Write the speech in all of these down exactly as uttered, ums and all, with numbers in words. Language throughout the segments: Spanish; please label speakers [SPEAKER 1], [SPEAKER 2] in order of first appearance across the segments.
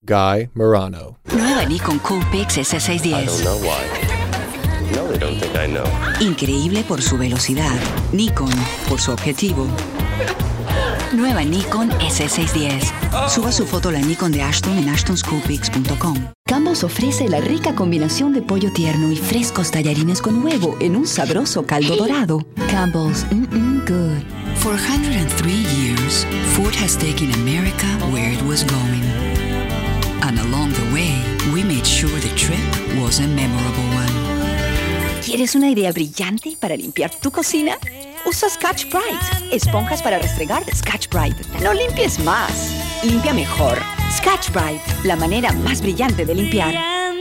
[SPEAKER 1] Guy Marano.
[SPEAKER 2] Nueva Nikon Coolpix S seiscientos diez.
[SPEAKER 3] I don't know why. No, they don't think I know.
[SPEAKER 2] Increíble por su velocidad. Nikon por su objetivo. Nueva Nikon S seiscientos diez. Suba su foto a la Nikon de Ashton en ashtons coolpix punto com.
[SPEAKER 4] Campbell's ofrece la rica combinación de pollo tierno y frescos tallarines con huevo en un sabroso caldo dorado. Campbell's, mm-mm, good.
[SPEAKER 2] For one hundred three years, Ford has taken America where it was going. And along the way, we made sure the trip was a memorable one.
[SPEAKER 4] ¿Quieres una idea brillante para limpiar tu cocina? Usa Scotch-Brite. Esponjas para restregar de Scotch-Brite. No limpies más, limpia mejor. Scotch-Brite, la manera más brillante de limpiar.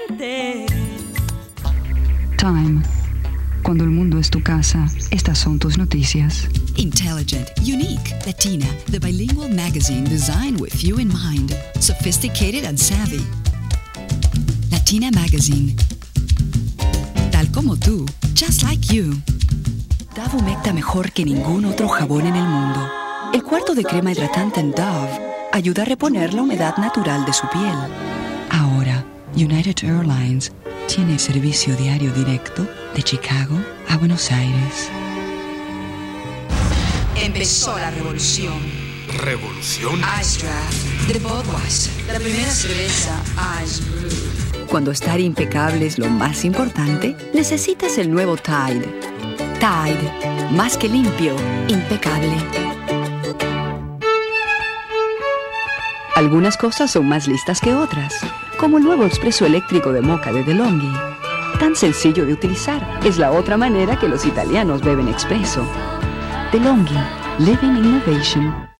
[SPEAKER 5] Time. Cuando el mundo es tu casa, estas son tus noticias.
[SPEAKER 2] Intelligent, unique, Latina, the bilingual magazine designed with you in mind. Sophisticated and savvy. Latina Magazine. Tal como tú, just like you.
[SPEAKER 4] Dove humecta mejor que ningún otro jabón en el mundo. El cuarto de crema hidratante en Dove ayuda a reponer la humedad natural de su piel.
[SPEAKER 5] Ahora, United Airlines tiene servicio diario directo de Chicago a Buenos Aires.
[SPEAKER 2] Empezó la revolución.
[SPEAKER 6] ¿Revolución?
[SPEAKER 2] Ice Draft de Budweiser, la primera cerveza Ice Brew.
[SPEAKER 4] Cuando estar impecable es lo más importante, necesitas el nuevo Tide. Tide, más que limpio, impecable. Algunas cosas son más listas que otras, como el nuevo expreso eléctrico de moca de DeLonghi. Tan sencillo de utilizar, es la otra manera que los italianos beben expreso. DeLonghi, Living Innovation.